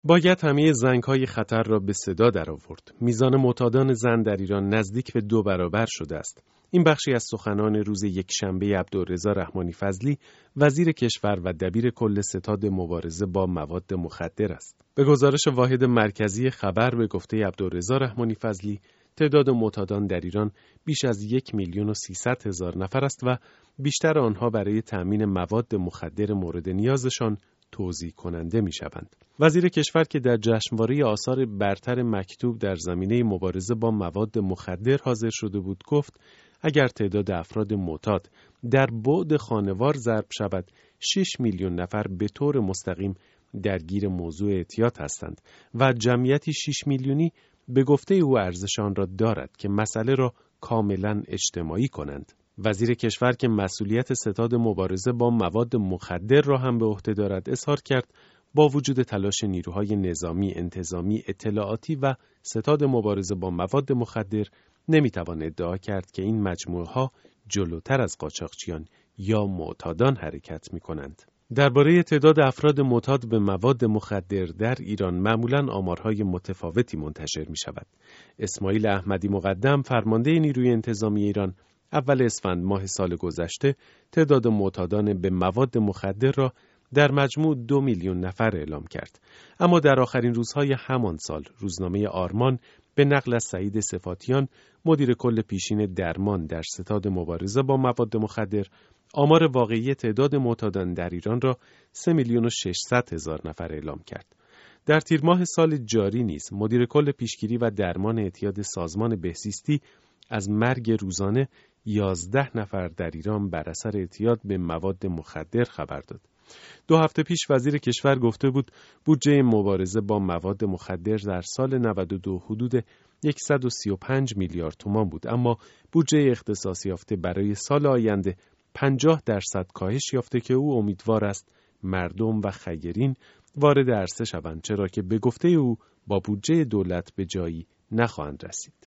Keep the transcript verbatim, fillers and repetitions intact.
باید همه زنگ‌های خطر را به صدا درآورد. میزان معتادان زن در ایران نزدیک به دو برابر شده است. این بخشی از سخنان روز یکشنبه عبدالرضا رحمانی فضلی، وزیر کشور و دبیر کل ستاد مبارزه با مواد مخدر است. به گزارش واحد مرکزی خبر به گفته عبدالرضا رحمانی فضلی، تعداد معتادان در ایران بیش از یک میلیون و سیصد هزار نفر است و بیشتر آنها برای تأمین مواد مخدر مورد نیازشان توزیع کننده می شوند. وزیر کشور که در جشنواره آثار برتر مکتوب در زمینه مبارزه با مواد مخدر حاضر شده بود گفت اگر تعداد افراد معتاد در بعد خانوار ضرب شود شش میلیون نفر به طور مستقیم درگیر موضوع اعتیاد هستند و جمعیتی شش میلیونی به گفته او ارزش آن را دارد که مسئله را کاملا اجتماعی کنند. وزیر کشور که مسئولیت ستاد مبارزه با مواد مخدر را هم به عهده دارد اظهار کرد با وجود تلاش نیروهای نظامی، انتظامی، اطلاعاتی و ستاد مبارزه با مواد مخدر نمیتوان ادعا کرد که این مجموعه‌ها جلوتر از قاچاقچیان یا معتادان حرکت می‌کنند. درباره تعداد افراد معتاد به مواد مخدر در ایران معمولاً آمارهای متفاوتی منتشر می‌شود. اسماعیل احمدی مقدم فرمانده نیروی انتظامی ایران اول اسفند ماه سال گذشته تعداد معتادان به مواد مخدر را در مجموع دو میلیون نفر اعلام کرد. اما در آخرین روزهای همان سال روزنامه آرمان به نقل از سعید صفاتیان مدیر کل پیشین درمان در ستاد مبارزه با مواد مخدر آمار واقعی تعداد معتادان در ایران را سه میلیون و ششصد هزار نفر اعلام کرد. در تیر ماه سال جاری نیز مدیر کل پیشگیری و درمان اعتیاد سازمان بهزیستی از مرگ روزانه یازده نفر در ایران بر اثر اعتیاد به مواد مخدر خبر داد. دو هفته پیش وزیر کشور گفته بود بودجه مبارزه با مواد مخدر در سال نود و دو حدود صد و سی و پنج میلیارد تومان بود، اما بودجه اختصاص یافته برای سال آینده پنجاه درصد کاهش یافته که او امیدوار است مردم و خیرین وارد عرصه شوند، چرا که به گفته او با بودجه دولت به جایی نخواهند رسید.